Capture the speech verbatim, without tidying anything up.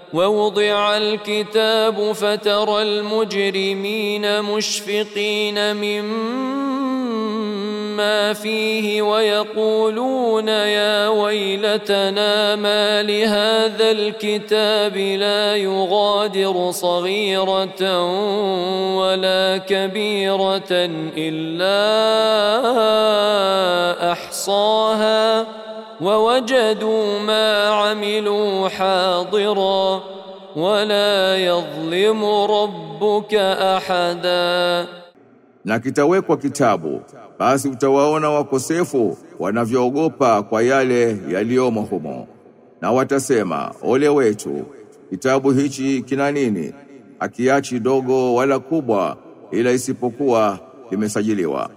ووضع الكتاب فترى المجرمين مشفقين مما فيه ويقولون يا ويلتنا ما لهذا الكتاب لا يغادر صغيرة ولا كبيرة إلا أحصاها ووجدوا ما عملوا حاضرا ولا يظلم ربك أحدا. Na kitawekwa kitabu, basi utawaona wakosefu wanavyoogopa kwa yale yaliyomo humo, na watasema ole wetu, kitabu hichi kina nini? Akiachi dogo wala kubwa ila isipokuwa kimesajiliwa.